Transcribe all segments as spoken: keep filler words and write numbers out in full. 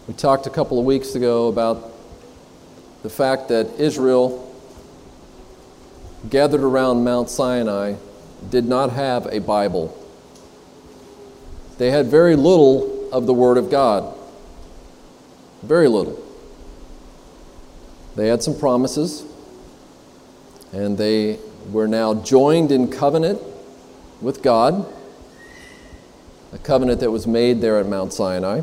We talked a couple of weeks ago about the fact that Israel, gathered around Mount Sinai, did not have a Bible. They had very little of the Word of God. Very little. They had some promises, and they were now joined in covenant with God, a covenant that was made there at Mount Sinai.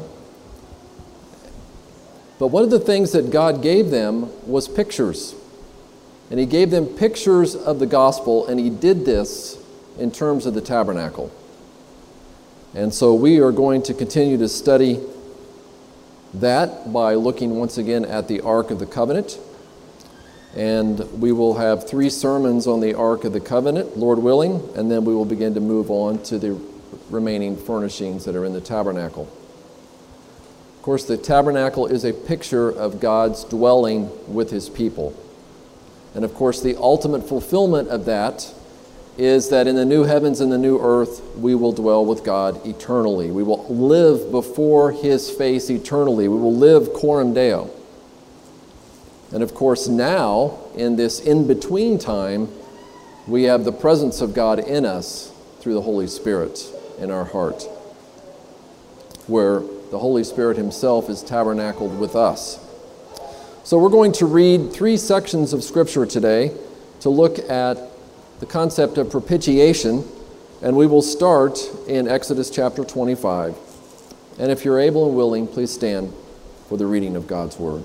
But one of the things that God gave them was pictures. And He gave them pictures of the gospel, and He did this in terms of the tabernacle. And so we are going to continue to study that by looking once again at the Ark of the Covenant. And we will have three sermons on the Ark of the Covenant, Lord willing, and then we will begin to move on to the remaining furnishings that are in the tabernacle. Of course, the tabernacle is a picture of God's dwelling with His people. And of course, the ultimate fulfillment of that is that in the new heavens and the new earth, we will dwell with God eternally. We will live before His face eternally. We will live coram Deo. And of course, now, in this in-between time, we have the presence of God in us through the Holy Spirit in our heart, where the Holy Spirit Himself is tabernacled with us. So we're going to read three sections of Scripture today to look at the concept of propitiation, and we will start in Exodus chapter twenty-five. And if you're able and willing, please stand for the reading of God's Word.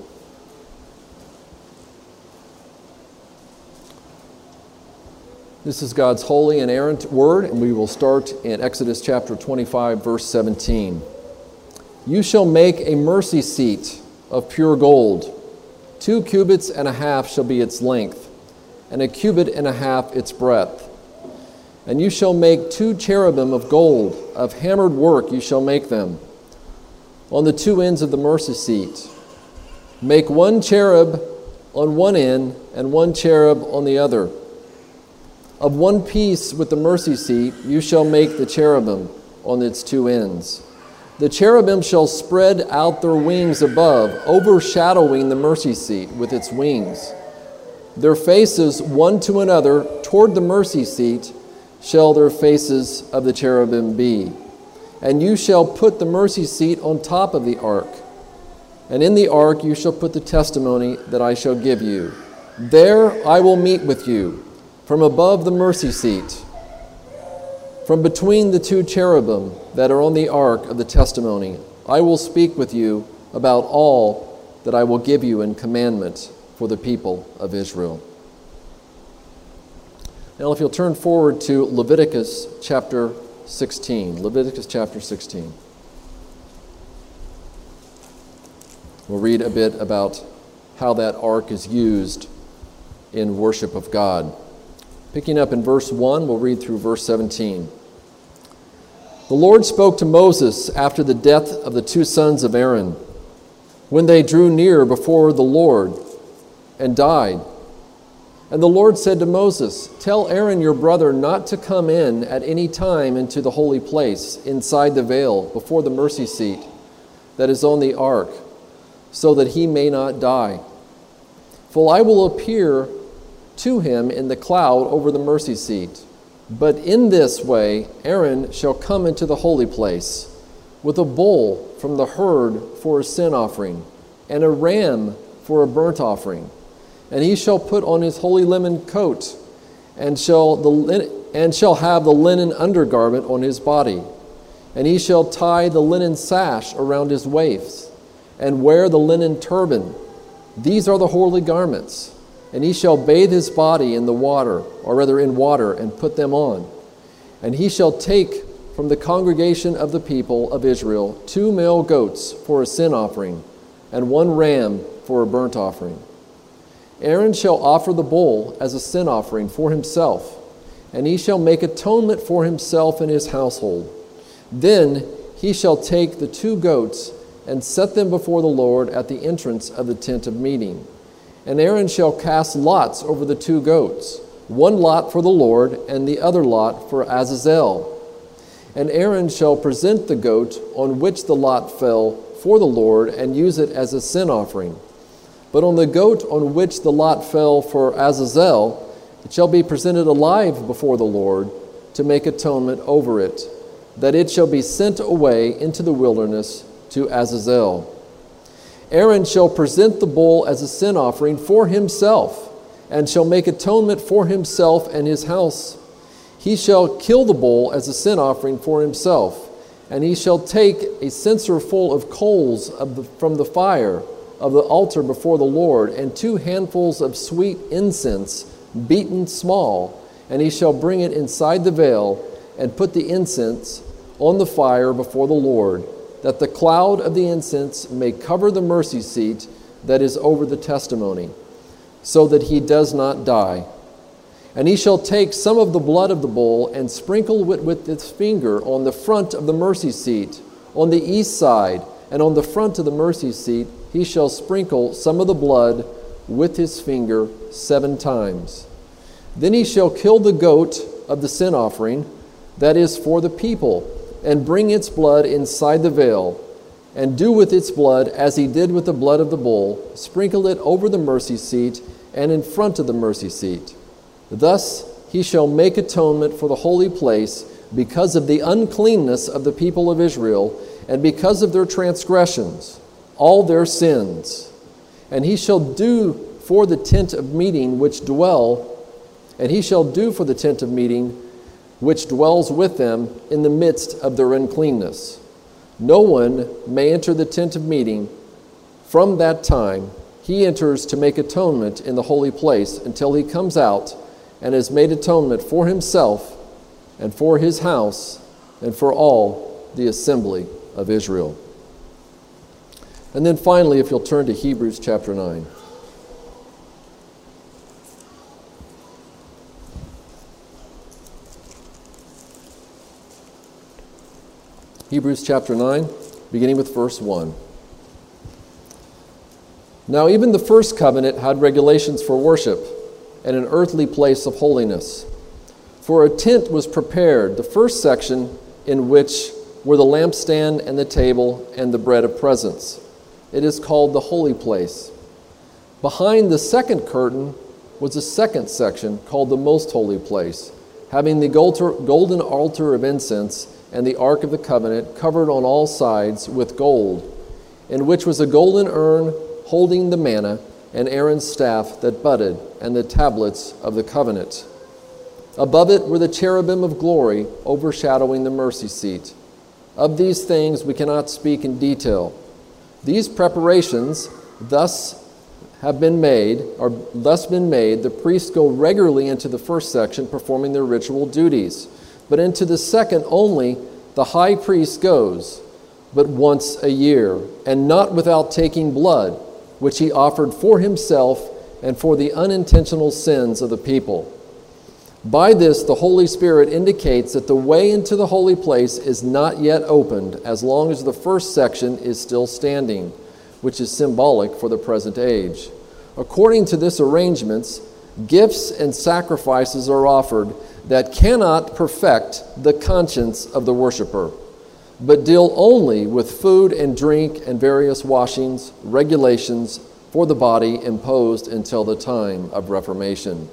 This is God's holy and inerrant Word, and we will start in Exodus chapter twenty-five, verse seventeen. You shall make a mercy seat of pure gold. Two cubits and a half shall be its length, and a cubit and a half its breadth. And you shall make two cherubim of gold, of hammered work you shall make them, on the two ends of the mercy seat. Make one cherub on one end, and one cherub on the other. Of one piece with the mercy seat you shall make the cherubim on its two ends. The cherubim shall spread out their wings above, overshadowing the mercy seat with its wings. Their faces one to another toward the mercy seat shall their faces of the cherubim be. And you shall put the mercy seat on top of the ark. And in the ark you shall put the testimony that I shall give you. There I will meet with you, from above the mercy seat, from between the two cherubim that are on the ark of the testimony. I will speak with you about all that I will give you in commandment for the people of Israel. Now, if you'll turn forward to Leviticus chapter sixteen. Leviticus chapter sixteen. We'll read a bit about how that ark is used in worship of God. Picking up in verse one, we'll read through verse seventeen. The Lord spoke to Moses after the death of the two sons of Aaron, when they drew near before the Lord and died. And the Lord said to Moses, Tell Aaron your brother not to come in at any time into the holy place, inside the veil, before the mercy seat that is on the ark, so that he may not die. For I will appear to him in the cloud over the mercy seat. But in this way Aaron shall come into the holy place with a bull from the herd for a sin offering, and a ram for a burnt offering. And he shall put on his holy linen coat, and shall the and shall have the linen undergarment on his body. And he shall tie the linen sash around his waist, and wear the linen turban. These are the holy garments. And he shall bathe his body in the water, or rather in water, and put them on. And he shall take from the congregation of the people of Israel two male goats for a sin offering, and one ram for a burnt offering. Aaron shall offer the bull as a sin offering for himself, and he shall make atonement for himself and his household. Then he shall take the two goats and set them before the Lord at the entrance of the tent of meeting. And Aaron shall cast lots over the two goats, one lot for the Lord, and the other lot for Azazel. And Aaron shall present the goat on which the lot fell for the Lord and use it as a sin offering. But on the goat on which the lot fell for Azazel, it shall be presented alive before the Lord to make atonement over it, that it shall be sent away into the wilderness to Azazel. Aaron shall present the bull as a sin offering for himself, and shall make atonement for himself and his house. He shall kill the bull as a sin offering for himself, and he shall take a censer full of coals of the, from the fire of the altar before the Lord, and two handfuls of sweet incense, beaten small, and he shall bring it inside the veil, and put the incense on the fire before the Lord, that the cloud of the incense may cover the mercy seat that is over the testimony, so that he does not die. And he shall take some of the blood of the bull and sprinkle it with his finger on the front of the mercy seat, on the east side, and on the front of the mercy seat he shall sprinkle some of the blood with his finger seven times. Then he shall kill the goat of the sin offering, that is for the people, and bring its blood inside the veil, and do with its blood as he did with the blood of the bull, sprinkle it over the mercy seat and in front of the mercy seat. Thus he shall make atonement for the holy place because of the uncleanness of the people of Israel, and because of their transgressions, all their sins. And he shall do for the tent of meeting which dwell, and he shall do for the tent of meeting which dwells with them in the midst of their uncleanness. No one may enter the tent of meeting from that time he enters to make atonement in the holy place until he comes out and has made atonement for himself and for his house and for all the assembly of Israel. And then finally, if you'll turn to Hebrews chapter nine. Hebrews chapter nine, beginning with verse one. Now even the first covenant had regulations for worship and an earthly place of holiness. For a tent was prepared, the first section in which were the lampstand and the table and the bread of presence. It is called the holy place. Behind the second curtain was a second section called the most holy place, having the golden altar of incense and the ark of the covenant covered on all sides with gold, in which was a golden urn holding the manna and Aaron's staff that budded and the tablets of the covenant. Above it were the cherubim of glory overshadowing the mercy seat. Of these things we cannot speak in detail. These preparations thus have been made, or thus been made, the priests go regularly into the first section performing their ritual duties. But into the second only the high priest goes, but once a year, and not without taking blood, which he offered for himself and for the unintentional sins of the people. By this, the Holy Spirit indicates that the way into the holy place is not yet opened as long as the first section is still standing, which is symbolic for the present age. According to this arrangement, gifts and sacrifices are offered that cannot perfect the conscience of the worshiper, but deal only with food and drink and various washings, regulations for the body imposed until the time of Reformation.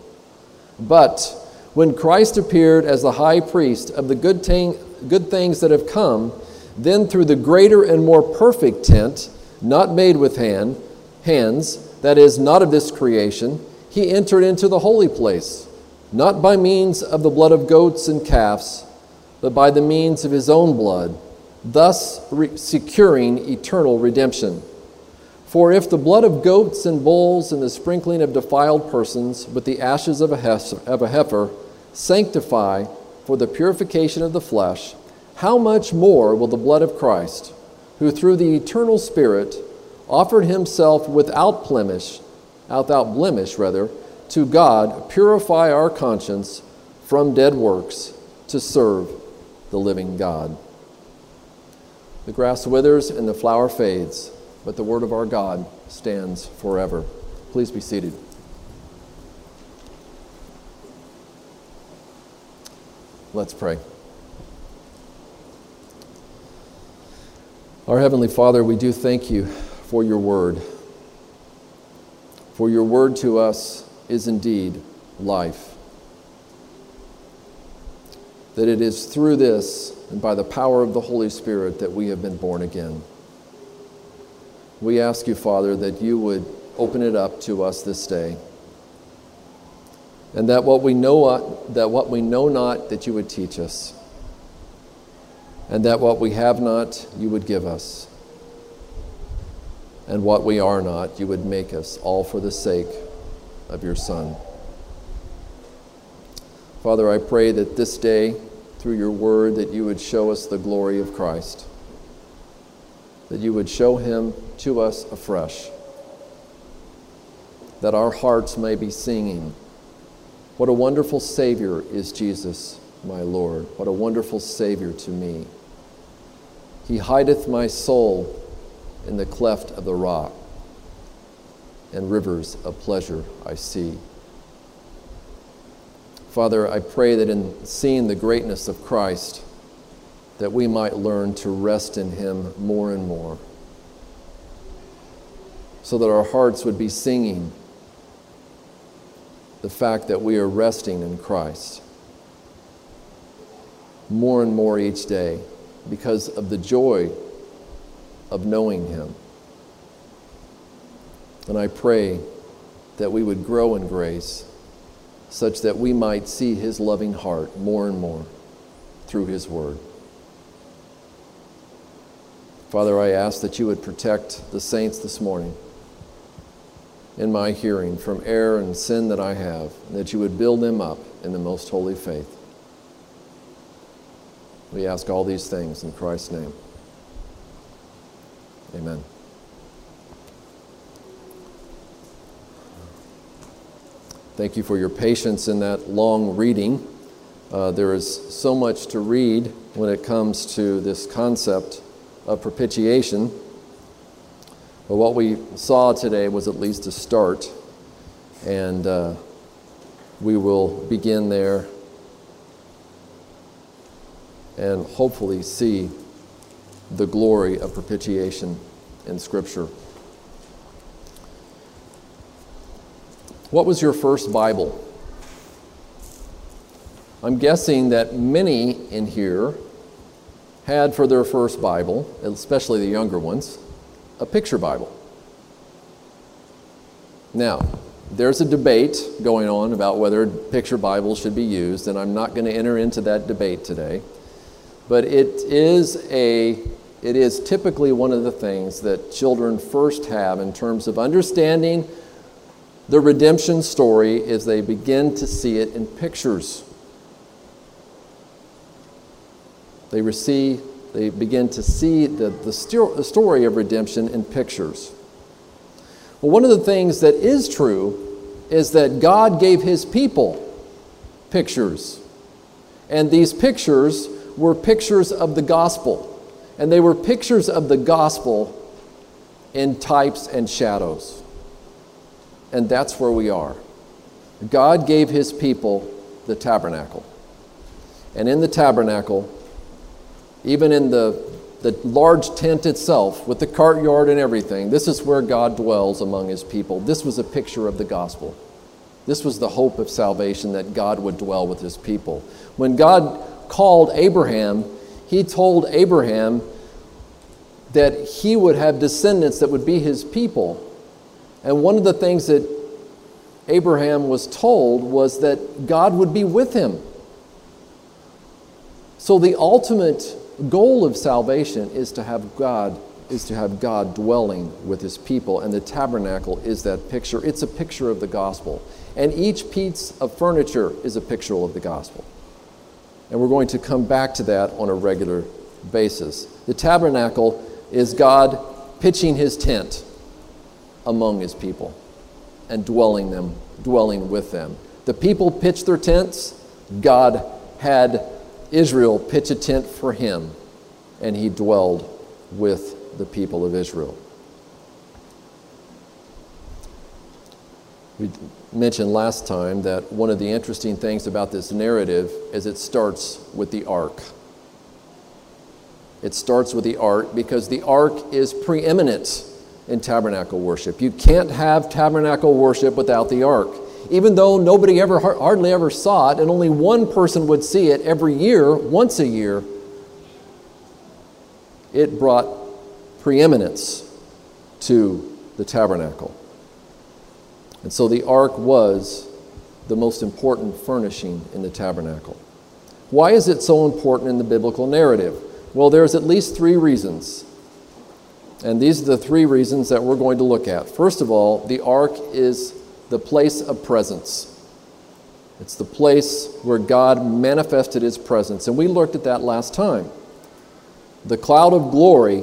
But when Christ appeared as the high priest of the good, thing, good things that have come, then through the greater and more perfect tent, not made with hand, hands, that is, not of this creation, he entered into the holy place, not by means of the blood of goats and calves, but by the means of his own blood, thus re- securing eternal redemption. For if the blood of goats and bulls and the sprinkling of defiled persons with the ashes of a, hes- of a heifer sanctify for the purification of the flesh, how much more will the blood of Christ, who through the eternal Spirit offered himself without blemish, without blemish rather, to God, purify our conscience from dead works to serve the living God. The grass withers and the flower fades, but the word of our God stands forever. Please be seated. Let's pray. Our Heavenly Father, we do thank you for your word. For your word to us is indeed life. That it is through this and by the power of the Holy Spirit that we have been born again. We ask you, Father, that you would open it up to us this day. And that what we know, that what we know not, that you would teach us. And that what we have not, you would give us. And what we are not, you would make us, all for the sake of your Son. Father, I pray that this day, through your word, that you would show us the glory of Christ. That you would show him to us afresh. That our hearts may be singing, what a wonderful Savior is Jesus, my Lord. What a wonderful Savior to me. He hideth my soul in the cleft of the rock, and rivers of pleasure I see. Father, I pray that in seeing the greatness of Christ, that we might learn to rest in him more and more, so that our hearts would be singing the fact that we are resting in Christ more and more each day because of the joy of knowing him. And I pray that we would grow in grace such that we might see his loving heart more and more through his word. Father, I ask that you would protect the saints this morning in my hearing from error and sin that I have, and that you would build them up in the most holy faith. We ask all these things in Christ's name. Amen. Thank you for your patience in that long reading. Uh, there is so much to read when it comes to this concept of propitiation. But what we saw today was at least a start, and uh, we will begin there and hopefully see the glory of propitiation in Scripture. What was your first Bible? I'm guessing that many in here had for their first Bible, especially the younger ones, a picture Bible. Now, there's a debate going on about whether picture Bibles should be used, and I'm not going to enter into that debate today. But it is a, it is typically one of the things that children first have in terms of understanding the redemption story as they begin to see it in pictures. They receive They begin to see the, the, sto- the story of redemption in pictures. Well, one of the things that is true is that God gave his people pictures. And these pictures were pictures of the gospel. And they were pictures of the gospel in types and shadows. And that's where we are. God gave his people the tabernacle. And in the tabernacle, even in the, the large tent itself, with the courtyard and everything, this is where God dwells among his people. This was a picture of the gospel. This was the hope of salvation, that God would dwell with his people. When God called Abraham, he told Abraham that he would have descendants that would be his people. And one of the things that Abraham was told was that God would be with him. So the ultimate goal of salvation is to have God is to have God dwelling with his people, and the tabernacle is that picture. It's a picture of the gospel. And each piece of furniture is a picture of the gospel. And we're going to come back to that on a regular basis. The tabernacle is God pitching his tent among his people and dwelling them, dwelling with them. The people pitched their tents. God had Israel pitch a tent for him, and he dwelled with the people of Israel. We mentioned last time that one of the interesting things about this narrative is it starts with the ark. It starts with the ark because the ark is preeminent in tabernacle worship. You can't have tabernacle worship without the ark. Even though nobody ever, hardly ever saw it, and only one person would see it every year, once a year, it brought preeminence to the tabernacle. And so the ark was the most important furnishing in the tabernacle. Why is it so important in the biblical narrative? Well, there's at least three reasons. And these are the three reasons that we're going to look at. First of all, the ark is the place of presence. It's the place where God manifested his presence. And we looked at that last time. The cloud of glory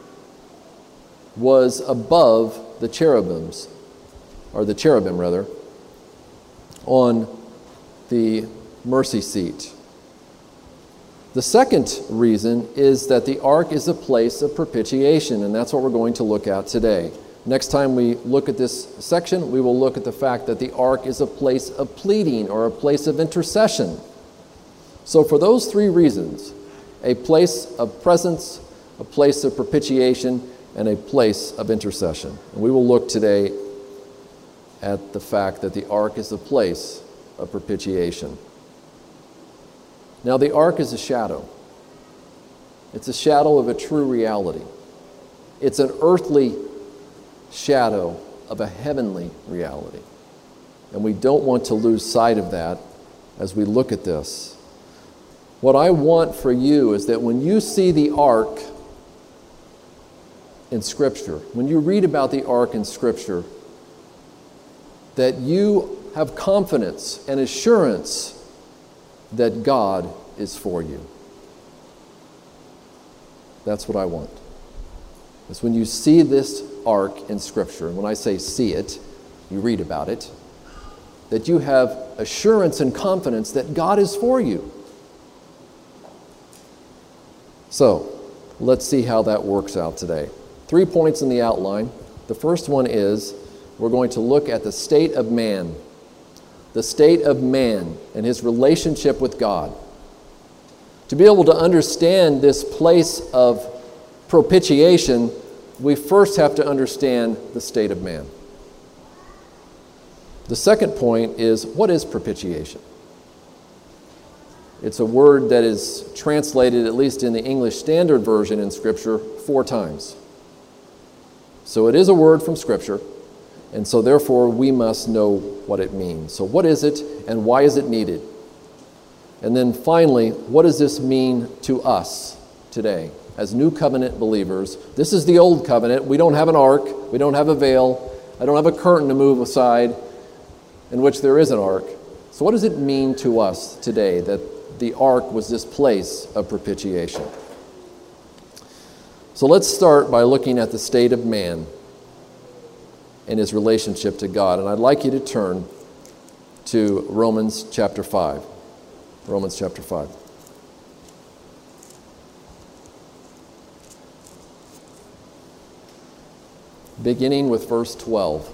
was above the cherubims, or the cherubim rather, on the mercy seat. The second reason is that the ark is a place of propitiation, and that's what we're going to look at today. Next time we look at this section, we will look at the fact that the ark is a place of pleading or a place of intercession. So for those three reasons, a place of presence, a place of propitiation, and a place of intercession. And we will look today at the fact that the ark is a place of propitiation. Now, the ark is a shadow. It's a shadow of a true reality. It's an earthly shadow of a heavenly reality. And we don't want to lose sight of that as we look at this. What I want for you is that when you see the ark in Scripture, when you read about the ark in Scripture, that you have confidence and assurance that God is for you. That's what I want. It's when you see this ark in Scripture, and when I say see it, you read about it, that you have assurance and confidence that God is for you. So, let's see how that works out today. Three points in the outline. The first one is we're going to look at the state of man. The state of man and his relationship with God. To be able to understand this place of propitiation, we first have to understand the state of man. The second point is, what is propitiation? It's a word that is translated, at least in the English Standard Version in Scripture, four times. So it is a word from Scripture, and so therefore we must know what it means. So what is it, and why is it needed? And then finally, what does this mean to us today as New Covenant believers? This is the Old Covenant. We don't have an ark. We don't have a veil. I don't have a curtain to move aside in which there is an ark. So what does it mean to us today that the ark was this place of propitiation? So let's start by looking at the state of man and his relationship to God. And I'd like you to turn to Romans chapter five. Romans chapter five. Beginning with verse twelve.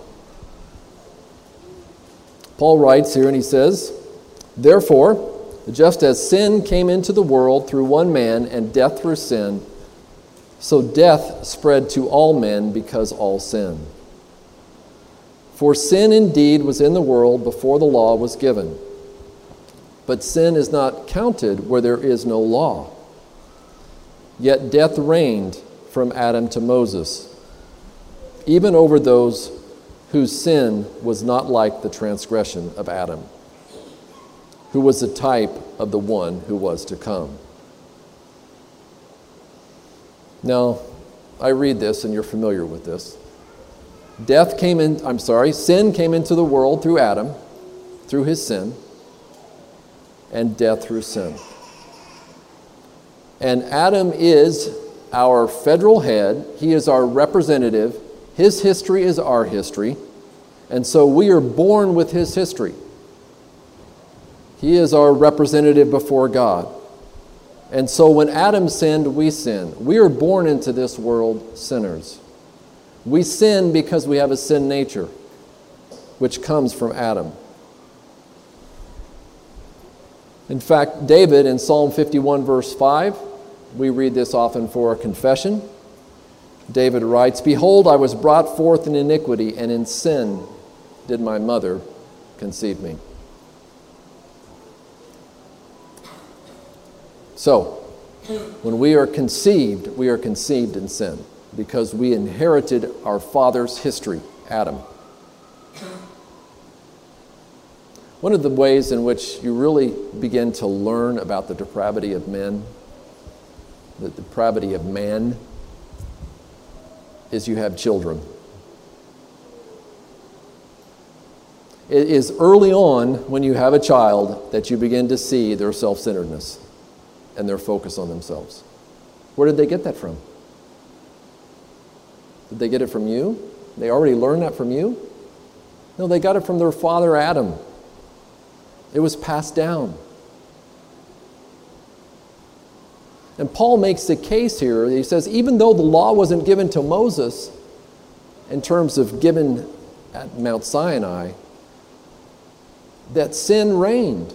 Paul writes here and he says, "Therefore, just as sin came into the world through one man and death through sin, so death spread to all men because all sinned. For sin indeed was in the world before the law was given. But sin is not counted where there is no law. Yet death reigned from Adam to Moses, even over those whose sin was not like the transgression of Adam, who was a type of the one who was to come." Now, I read this and you're familiar with this. Death came in, I'm sorry, sin came into the world through Adam, through his sin, and death through sin. And Adam is our federal head. He is our representative. His history is our history. And so we are born with his history. He is our representative before God. And so when Adam sinned, we sinned. We are born into this world sinners. We sin because we have a sin nature, which comes from Adam. In fact, David in Psalm fifty-one verse five, we read this often for confession. David writes, "Behold, I was brought forth in iniquity, and in sin did my mother conceive me." So, when we are conceived, we are conceived in sin because we inherited our father's history, Adam. One of the ways in which you really begin to learn about the depravity of men, the depravity of man, is you have children. It is early on when you have a child that you begin to see their self-centeredness and their focus on themselves. Where did they get that from? Did they get it from you? They already learned that from you? No, they got it from their father Adam. It was passed down. And Paul makes the case here. He says, even though the law wasn't given to Moses in terms of given at Mount Sinai, that sin reigned.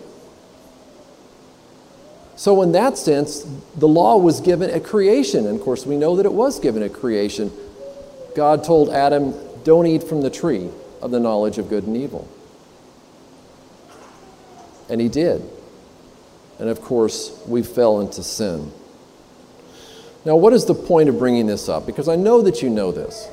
So in that sense, the law was given at creation. And of course, we know that it was given at creation. God told Adam, don't eat from the tree of the knowledge of good and evil. And he did. And of course, we fell into sin. Now, what is the point of bringing this up? Because I know that you know this.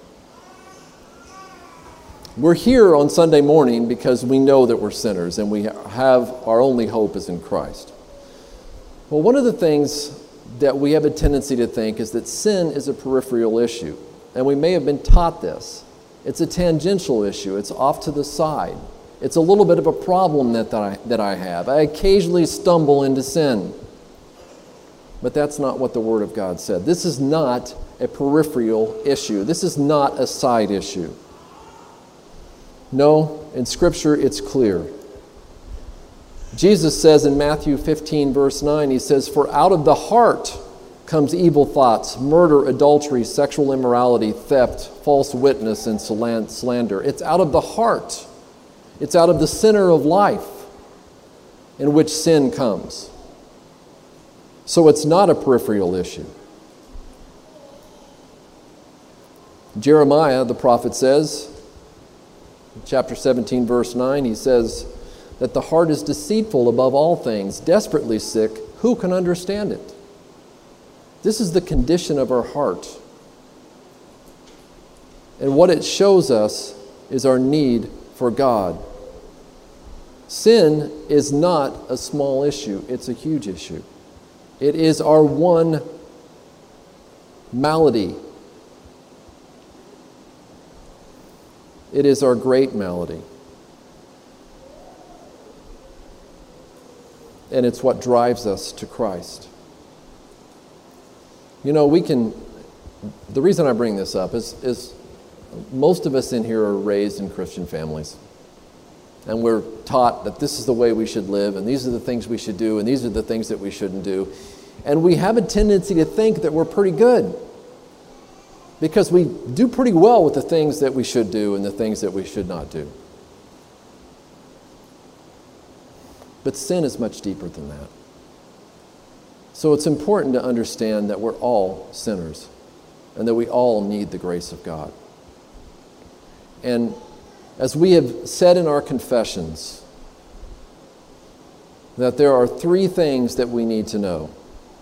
We're here on Sunday morning because we know that we're sinners and we have our only hope is in Christ. Well, one of the things that we have a tendency to think is that sin is a peripheral issue. And we may have been taught this. It's a tangential issue. It's off to the side. It's a little bit of a problem that, that, I, that I have. I occasionally stumble into sin. But that's not what the Word of God said. This is not a peripheral issue. This is not a side issue. No, in Scripture it's clear. Jesus says in Matthew fifteen, verse nine, he says, "For out of the heart comes evil thoughts, murder, adultery, sexual immorality, theft, false witness, and slander." It's out of the heart. It's out of the center of life in which sin comes. So it's not a peripheral issue. Jeremiah, the prophet, says, in chapter seventeen, verse nine, he says that the heart is deceitful above all things, desperately sick. Who can understand it? This is the condition of our heart. And what it shows us is our need for God. Sin is not a small issue. It's a huge issue. It is our one malady. It is our great malady. And it's what drives us to Christ. You know, we can, the reason I bring this up is, is most of us in here are raised in Christian families. And we're taught that this is the way we should live, and these are the things we should do, and these are the things that we shouldn't do. And we have a tendency to think that we're pretty good because we do pretty well with the things that we should do and the things that we should not do. But sin is much deeper than that. So it's important to understand that we're all sinners and that we all need the grace of God. And as we have said in our confessions, that there are three things that we need to know.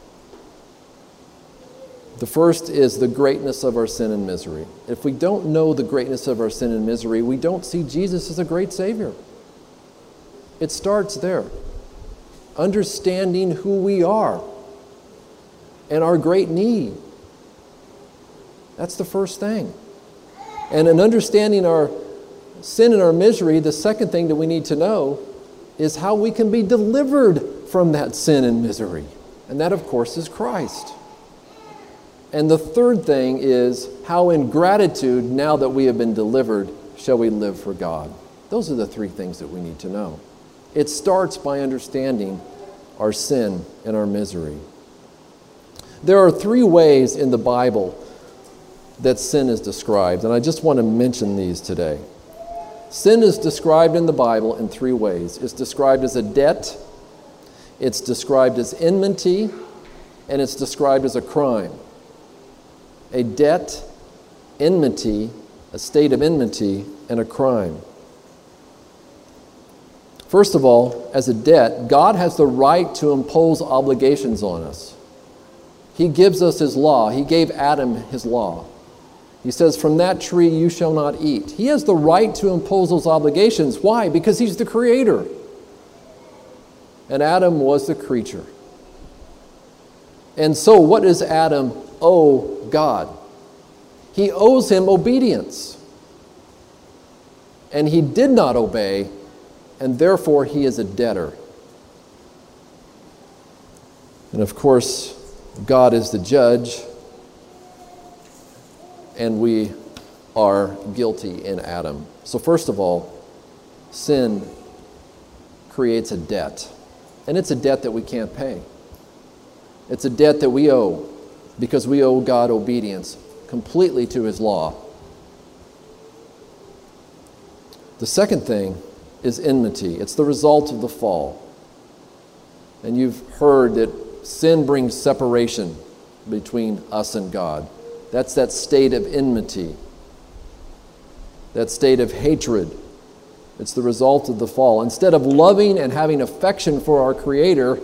The first is the greatness of our sin and misery. If we don't know the greatness of our sin and misery, we don't see Jesus as a great Savior. It starts there. Understanding who we are and our great need. That's the first thing. And in understanding our sin and our misery, the second thing that we need to know is how we can be delivered from that sin and misery. And that, of course, is Christ. And the third thing is how in gratitude, now that we have been delivered, shall we live for God. Those are the three things that we need to know. It starts by understanding our sin and our misery. There are three ways in the Bible that sin is described, and I just want to mention these today. Sin is described in the Bible in three ways. It's described as a debt, it's described as enmity, and it's described as a crime. A debt, enmity, a state of enmity, and a crime. First of all, as a debt, God has the right to impose obligations on us. He gives us His law. He gave Adam His law. He says, from that tree you shall not eat. He has the right to impose those obligations. Why? Because He's the Creator. And Adam was the creature. And so what does Adam owe God? He owes Him obedience. And he did not obey, and therefore he is a debtor. And of course, God is the judge, and we are guilty in Adam. So first of all, sin creates a debt. And it's a debt that we can't pay. It's a debt that we owe because we owe God obedience completely to His law. The second thing is enmity. It's the result of the fall. And you've heard that sin brings separation between us and God. That's that state of enmity, that state of hatred. It's the result of the fall. Instead of loving and having affection for our Creator,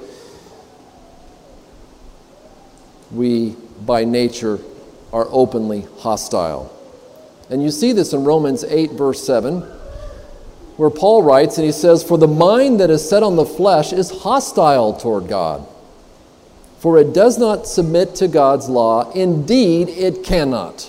we, by nature, are openly hostile. And you see this in Romans eight, verse seven, where Paul writes, and he says, "For the mind that is set on the flesh is hostile toward God, for it does not submit to God's law. Indeed, it cannot."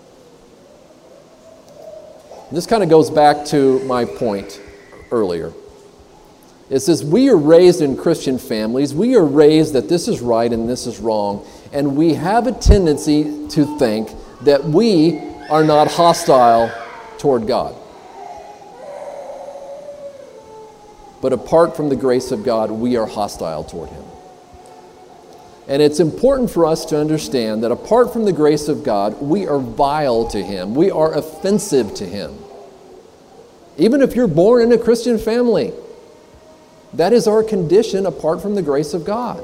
This kind of goes back to my point earlier. It says we are raised in Christian families. We are raised that this is right and this is wrong. And we have a tendency to think that we are not hostile toward God. But apart from the grace of God, we are hostile toward Him. And it's important for us to understand that apart from the grace of God, we are vile to Him. We are offensive to Him. Even if you're born in a Christian family, that is our condition apart from the grace of God.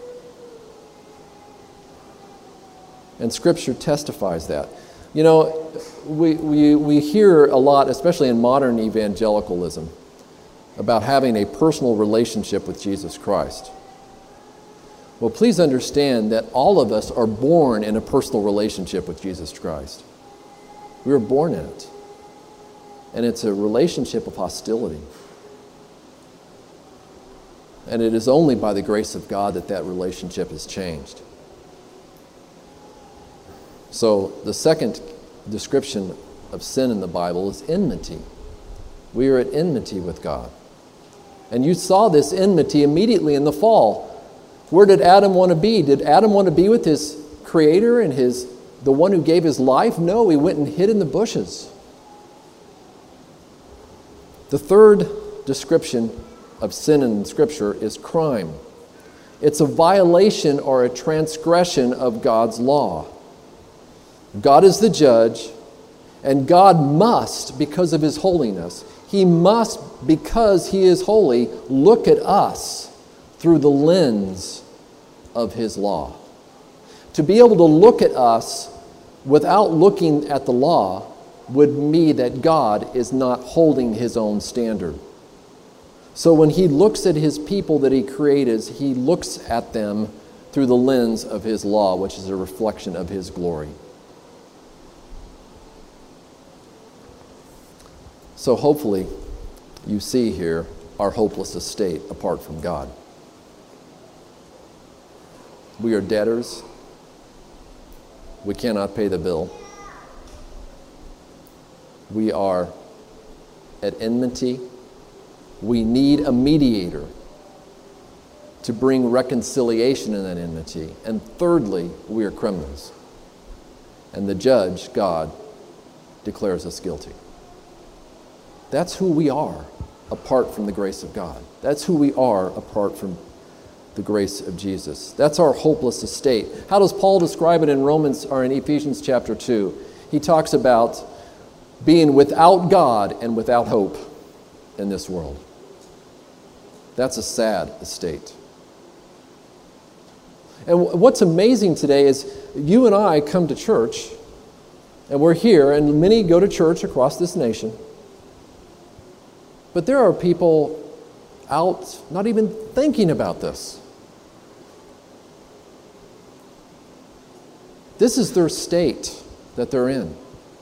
And Scripture testifies that. You know, we, we, we hear a lot, especially in modern evangelicalism, about having a personal relationship with Jesus Christ. Well, please understand that all of us are born in a personal relationship with Jesus Christ. We were born in it. And it's a relationship of hostility. And it is only by the grace of God that that relationship is changed. So the second description of sin in the Bible is enmity. We are at enmity with God. And you saw this enmity immediately in the fall. Where did Adam want to be? Did Adam want to be with his Creator and his the one who gave his life? No, he went and hid in the bushes. The third description of sin in Scripture is crime. It's a violation or a transgression of God's law. God is the judge, and God must, because of His holiness, He must, because He is holy, look at us through the lens of His law. To be able to look at us without looking at the law would mean that God is not holding His own standard. So when He looks at His people that He created, He looks at them through the lens of His law, which is a reflection of His glory. So hopefully you see here our hopeless estate apart from God. We are debtors. We cannot pay the bill. We are at enmity. We need a mediator to bring reconciliation in that enmity. And thirdly, we are criminals. And the judge, God, declares us guilty. That's who we are apart from the grace of God. That's who we are apart from the grace of Jesus. That's our hopeless estate. How does Paul describe it in Romans or in Ephesians chapter two? He talks about being without God and without hope in this world. That's a sad estate. And what's amazing today is you and I come to church, and we're here, and many go to church across this nation. But there are people out not even thinking about this. This is their state that they're in.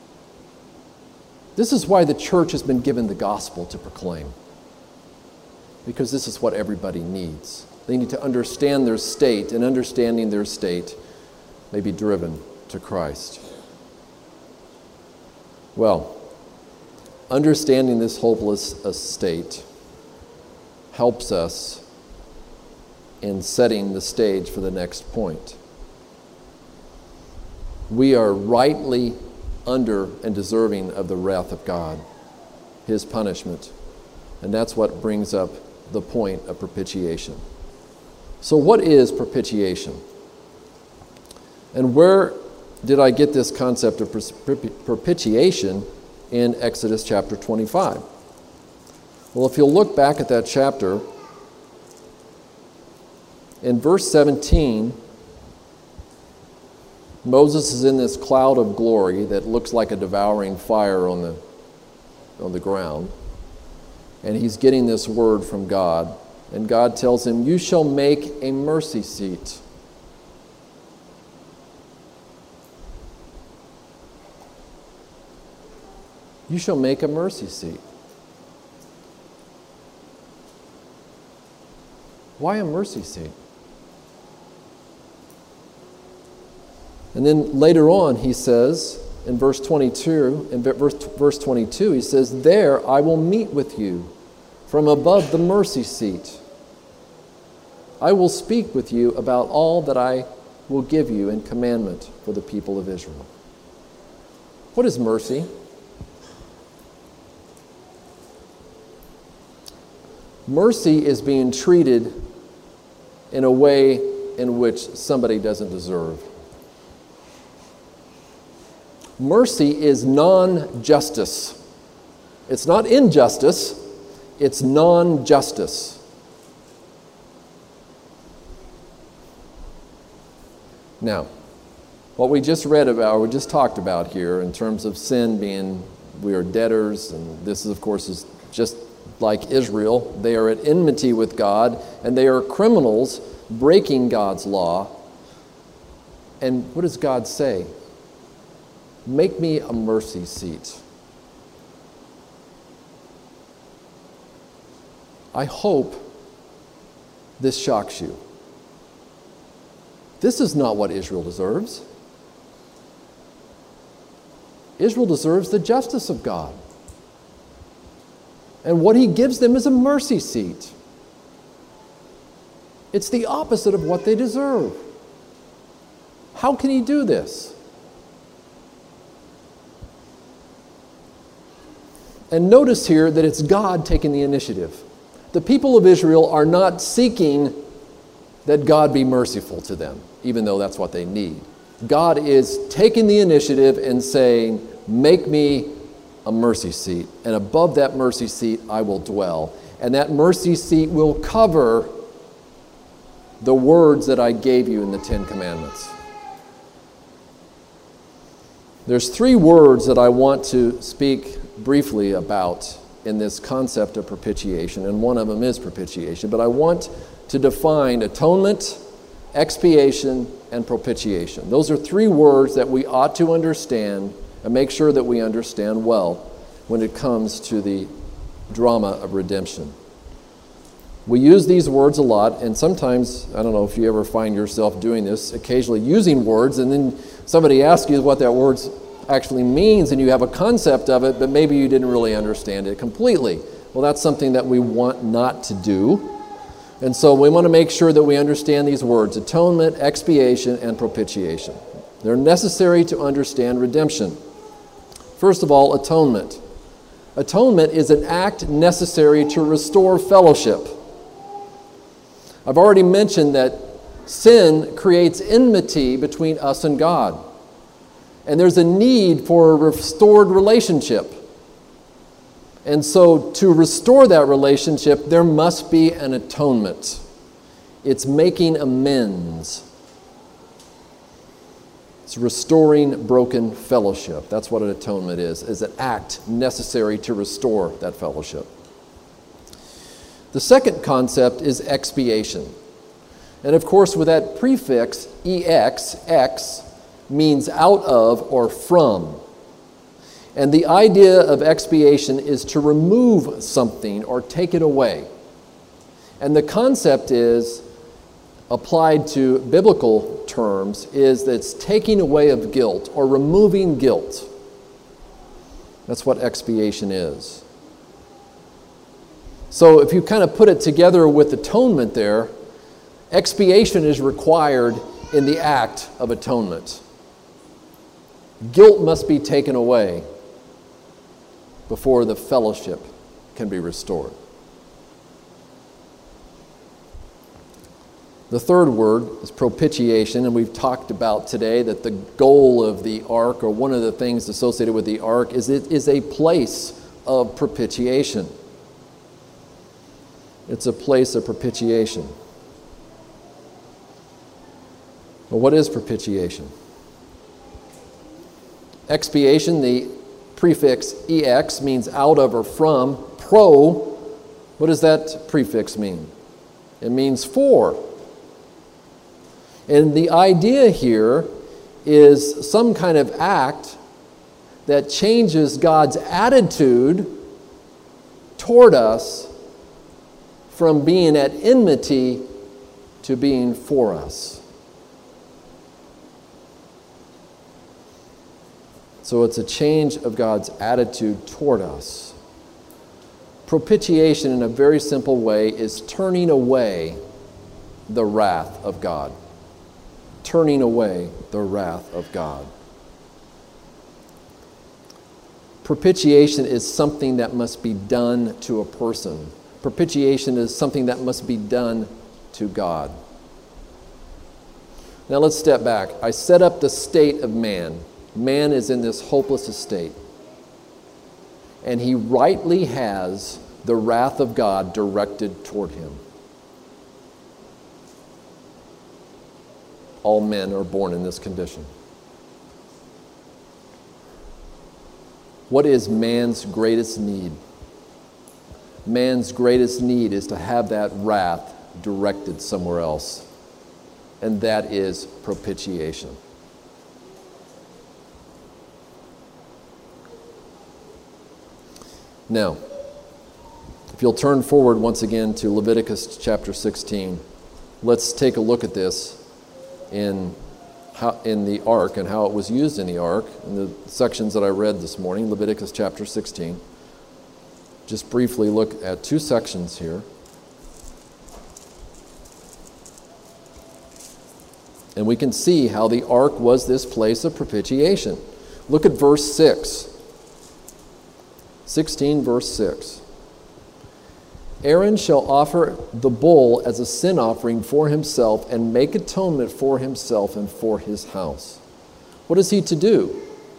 This is why the church has been given the gospel to proclaim. Because this is what everybody needs. They need to understand their state, and understanding their state may be driven to Christ. Well, understanding this hopeless state helps us in setting the stage for the next point. We are rightly under and deserving of the wrath of God, His punishment. And that's what brings up the point of propitiation. So what is propitiation? And where did I get this concept of propitiation in Exodus chapter twenty-five? Well, if you'll look back at that chapter, in verse seventeen, Moses is in this cloud of glory that looks like a devouring fire on the, on the ground. And he's getting this word from God. And God tells him, "You shall make a mercy seat." You shall make a mercy seat. Why a mercy seat? And then later on he says, in verse twenty-two, in verse, verse twenty-two, he says, "There I will meet with you from above the mercy seat. I will speak with you about all that I will give you in commandment for the people of Israel." What is mercy? Mercy is being treated in a way in which somebody doesn't deserve. Mercy is non-justice. It's not injustice, it's non-justice. Now, what we just read about, or we just talked about here in terms of sin being, we are debtors, and this is, of course, is just like Israel. They are at enmity with God, and they are criminals breaking God's law. And what does God say? Make me a mercy seat. I hope this shocks you. This is not what Israel deserves. Israel deserves the justice of God. And what He gives them is a mercy seat. It's the opposite of what they deserve. How can He do this? And notice here that it's God taking the initiative. The people of Israel are not seeking that God be merciful to them, even though that's what they need. God is taking the initiative and saying, "Make me a mercy seat, and above that mercy seat I will dwell. And that mercy seat will cover the words that I gave you in the Ten Commandments." There's three words that I want to speak briefly about in this concept of propitiation, and one of them is propitiation. But I want to define atonement, expiation, and propitiation. Those are three words that we ought to understand and make sure that we understand well when it comes to the drama of redemption. We use these words a lot, and sometimes, I don't know if you ever find yourself doing this, occasionally using words, and then somebody asks you what that word actually means, and you have a concept of it, but maybe you didn't really understand it completely. Well, that's something that we want not to do. And so we want to make sure that we understand these words: atonement, expiation, and propitiation. They're necessary to understand redemption. First of all, atonement. Atonement is an act necessary to restore fellowship. I've already mentioned that sin creates enmity between us and God. And there's a need for a restored relationship. And so to restore that relationship, there must be an atonement. It's making amends It's restoring broken fellowship. That's what an atonement is, is an act necessary to restore that fellowship. The second concept is expiation. And of course, with that prefix, ex, ex, means out of or from. And the idea of expiation is to remove something or take it away. And the concept is, applied to biblical terms, is that it's taking away of guilt or removing guilt. That's what expiation is. So if you kind of put it together with atonement there, expiation is required in the act of atonement. Guilt must be taken away before the fellowship can be restored. The third word is propitiation, and we've talked about today that the goal of the ark, or one of the things associated with the ark, is it is a place of propitiation. It's a place of propitiation. Well, what is propitiation? Expiation, the prefix ex, means out of or from. Pro, what does that prefix mean? It means for. And the idea here is some kind of act that changes God's attitude toward us from being at enmity to being for us. So it's a change of God's attitude toward us. Propitiation, in a very simple way, is turning away the wrath of God. Turning away the wrath of God. Propitiation is something that must be done to a person. Propitiation is something that must be done to God. Now let's step back. I set up the state of man. Man is in this hopeless estate. And he rightly has the wrath of God directed toward him. All men are born in this condition. What is man's greatest need? Man's greatest need is to have that wrath directed somewhere else. And that is propitiation. Now, if you'll turn forward once again to Leviticus chapter sixteen, let's take a look at this in how, in the ark and how it was used in the ark, in the sections that I read this morning, Leviticus chapter sixteen. Just briefly look at two sections here. And we can see how the ark was this place of propitiation. Look at verse six. sixteen, verse six. Aaron shall offer the bull as a sin offering for himself and make atonement for himself and for his house. What is he to do?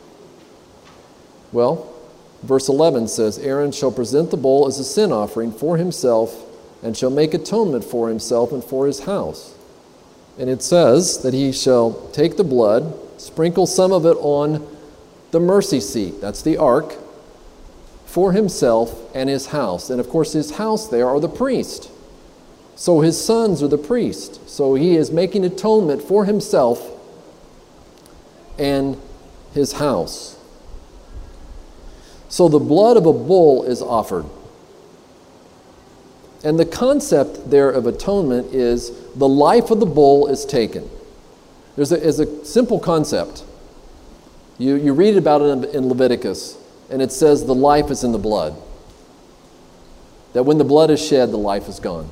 Well, verse eleven says, Aaron shall present the bull as a sin offering for himself and shall make atonement for himself and for his house. And it says that he shall take the blood, sprinkle some of it on the mercy seat, that's the ark, for himself and his house. And of course his house there are the priest. So his sons are the priest. So he is making atonement for himself and his house. So the blood of a bull is offered. And the concept there of atonement is the life of the bull is taken. There's a, there's a simple concept. You, you read about it in, in Leviticus, and it says the life is in the blood. That when the blood is shed, the life is gone.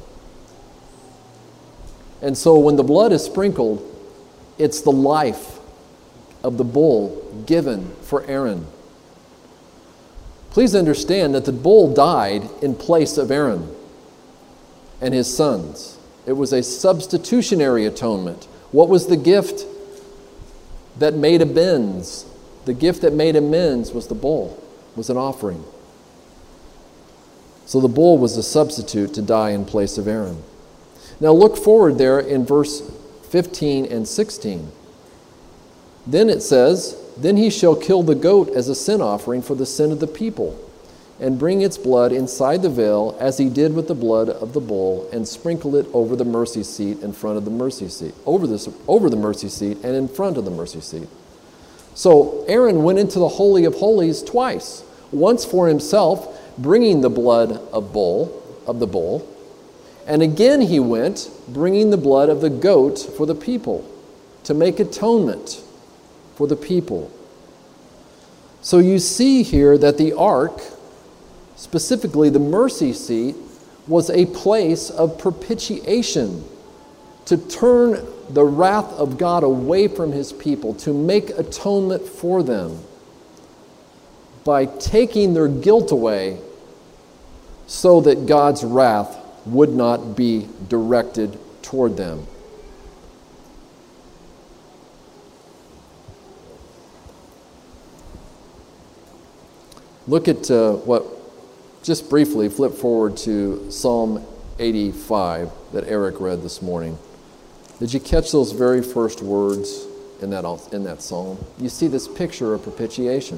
And so when the blood is sprinkled, it's the life of the bull given for Aaron. Please understand that the bull died in place of Aaron and his sons. It was a substitutionary atonement. What was the gift that made amends? The gift that made amends was the bull, was an offering. So the bull was a substitute to die in place of Aaron. Now look forward there in verse fifteen and sixteen. Then it says, then he shall kill the goat as a sin offering for the sin of the people, and bring its blood inside the veil, as he did with the blood of the bull, and sprinkle it over the mercy seat in front of the mercy seat, over this, over the mercy seat and in front of the mercy seat. So Aaron went into the Holy of Holies twice, once for himself, bringing the blood of bull, of the bull, and again he went, bringing the blood of the goat for the people, to make atonement for the people. So you see here that the ark, specifically the mercy seat, was a place of propitiation, to turn the wrath of God away from his people, to make atonement for them by taking their guilt away so that God's wrath would not be directed toward them. Look at uh, what, just briefly, flip forward to Psalm eighty-five that Eric read this morning. Did you catch those very first words in that, in that psalm? You see this picture of propitiation.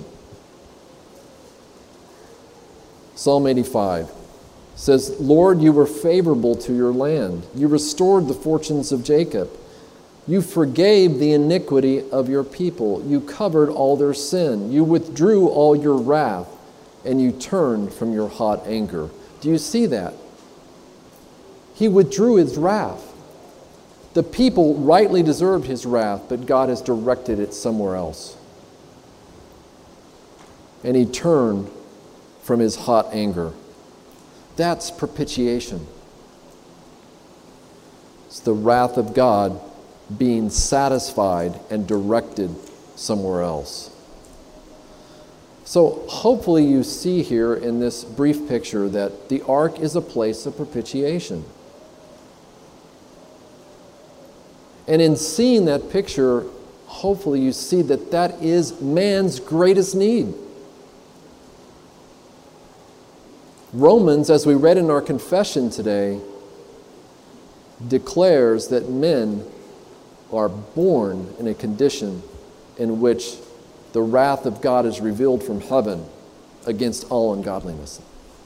Psalm eighty-five says, Lord, you were favorable to your land. You restored the fortunes of Jacob. You forgave the iniquity of your people. You covered all their sin. You withdrew all your wrath, and you turned from your hot anger. Do you see that? He withdrew his wrath. The people rightly deserved his wrath, but God has directed it somewhere else. And he turned from his hot anger. That's propitiation. It's the wrath of God being satisfied and directed somewhere else. So hopefully you see here in this brief picture that the ark is a place of propitiation. And in seeing that picture, hopefully you see that that is man's greatest need. Romans, as we read in our confession today, declares that men are born in a condition in which the wrath of God is revealed from heaven against all ungodliness.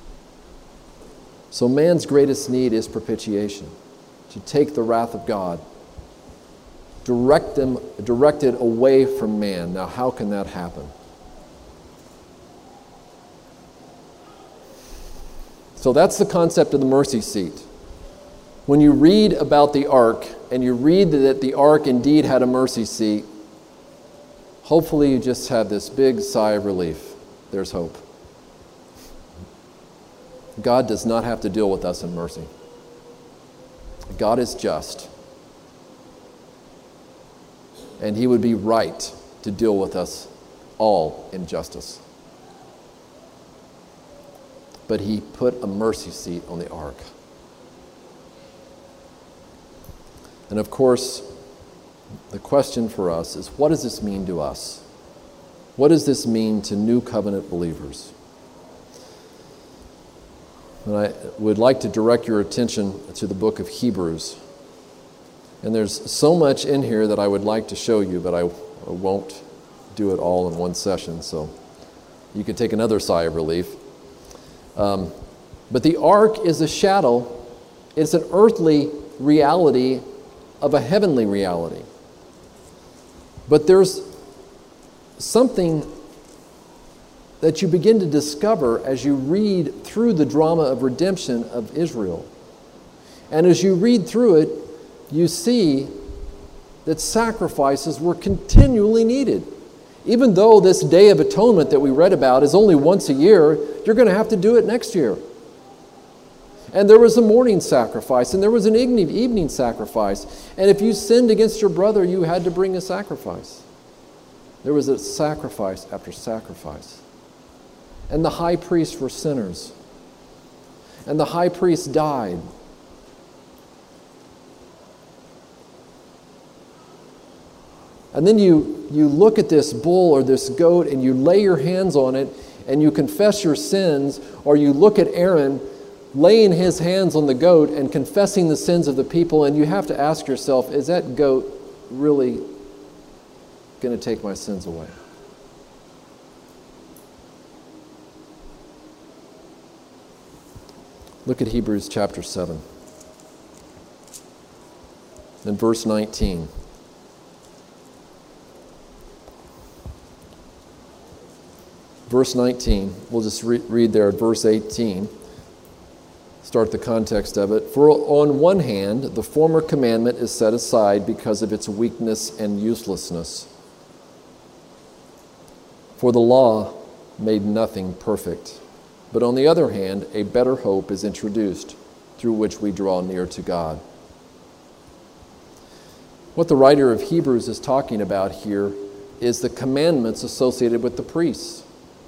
So man's greatest need is propitiation, to take the wrath of God, direct them, direct it away from man. Now, how can that happen? So that's the concept of the mercy seat. When you read about the ark, and you read that the ark indeed had a mercy seat, hopefully you just have this big sigh of relief. There's hope. God does not have to deal with us in mercy. God is just. And he would be right to deal with us all in justice. But he put a mercy seat on the ark. And of course, the question for us is, what does this mean to us? What does this mean to new covenant believers? And I would like to direct your attention to the book of Hebrews. And there's so much in here that I would like to show you, but I won't do it all in one session, so you can take another sigh of relief. Um, but the ark is a shadow. It's an earthly reality of a heavenly reality. But there's something that you begin to discover as you read through the drama of redemption of Israel. And as you read through it, you see that sacrifices were continually needed. Even though this Day of Atonement that we read about is only once a year, you're going to have to do it next year. And there was a morning sacrifice, and there was an evening sacrifice. And if you sinned against your brother, you had to bring a sacrifice. There was a sacrifice after sacrifice. And the high priests were sinners. And the high priest died. And then you, you look at this bull or this goat and you lay your hands on it and you confess your sins, or you look at Aaron laying his hands on the goat and confessing the sins of the people, and you have to ask yourself, is that goat really going to take my sins away. Look at Hebrews chapter seven and verse nineteen. Verse nineteen, we'll just re- read there at verse eighteen. Start the context of it. For on one hand, the former commandment is set aside because of its weakness and uselessness. For the law made nothing perfect. But on the other hand, a better hope is introduced through which we draw near to God. What the writer of Hebrews is talking about here is the commandments associated with the priests,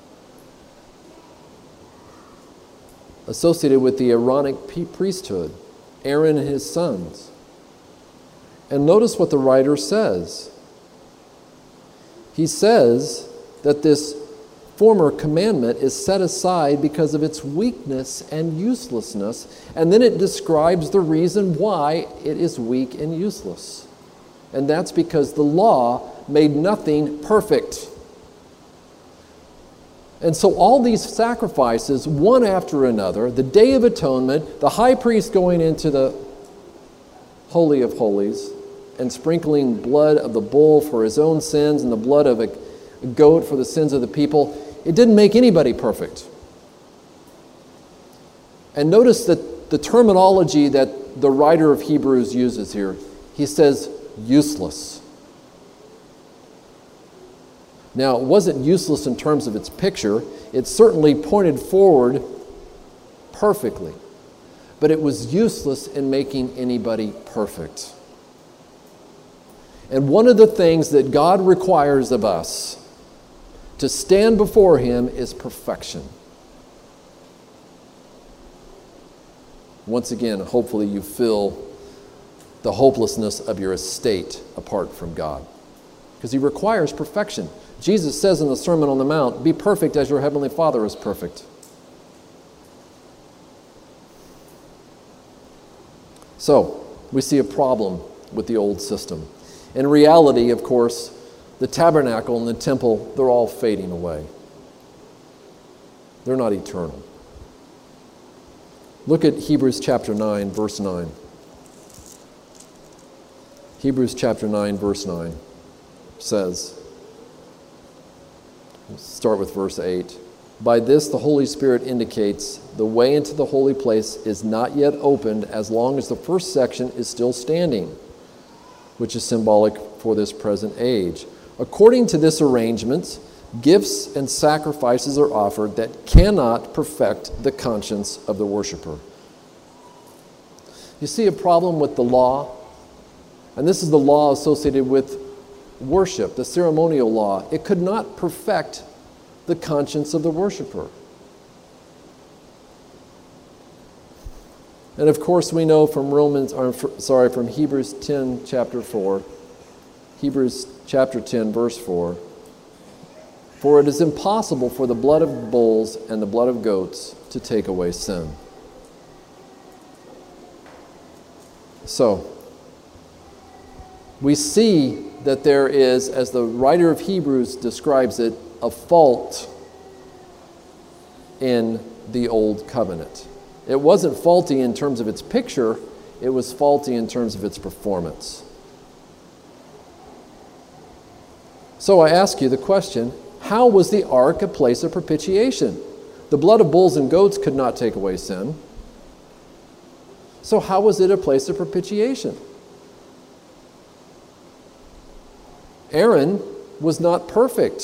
associated with the Aaronic priesthood, Aaron and his sons. And notice what the writer says. He says that this former commandment is set aside because of its weakness and uselessness, and then it describes the reason why it is weak and useless. And that's because the law made nothing perfect. And so all these sacrifices, one after another, the Day of Atonement, the high priest going into the Holy of Holies and sprinkling blood of the bull for his own sins and the blood of a, a goat for the sins of the people, it didn't make anybody perfect. And notice that the terminology that the writer of Hebrews uses here, he says useless. Now, it wasn't useless in terms of its picture. It certainly pointed forward perfectly. But it was useless in making anybody perfect. And one of the things that God requires of us to stand before Him is perfection. Once again, hopefully you feel the hopelessness of your estate apart from God, because He requires perfection. Jesus says in the Sermon on the Mount, "Be perfect as your heavenly Father is perfect." So, we see a problem with the old system. In reality, of course, the tabernacle and the temple, they're all fading away. They're not eternal. Look at Hebrews chapter nine, verse nine. Hebrews chapter nine, verse nine says, let's start with verse eight. By this the Holy Spirit indicates the way into the holy place is not yet opened as long as the first section is still standing, which is symbolic for this present age. According to this arrangement, gifts and sacrifices are offered that cannot perfect the conscience of the worshiper. You see a problem with the law? And this is the law associated with worship, the ceremonial law. It could not perfect the conscience of the worshiper. And of course we know from Romans, or sorry, from Hebrews ten, chapter four, Hebrews chapter ten, verse four, for it is impossible for the blood of bulls and the blood of goats to take away sin. So, we see that there is, as the writer of Hebrews describes it, a fault in the old covenant. It wasn't faulty in terms of its picture, it was faulty in terms of its performance. So I ask you the question, how was the ark a place of propitiation? The blood of bulls and goats could not take away sin. So how was it a place of propitiation? Aaron was not perfect.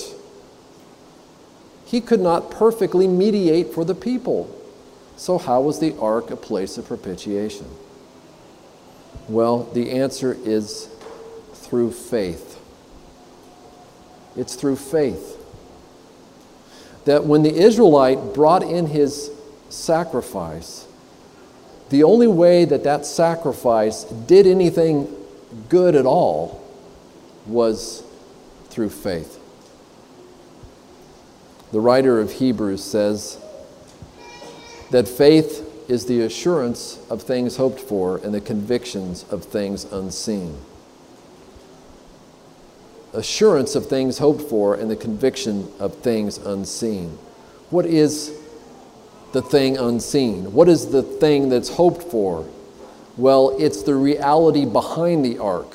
He could not perfectly mediate for the people. So how was the ark a place of propitiation? Well, the answer is through faith. It's through faith. That when the Israelite brought in his sacrifice, the only way that that sacrifice did anything good at all was through faith. The writer of Hebrews says that faith is the assurance of things hoped for and the convictions of things unseen. assurance of things hoped for and the conviction of things unseen. What is the thing unseen? What is the thing that's hoped for? Well, it's the reality behind the ark.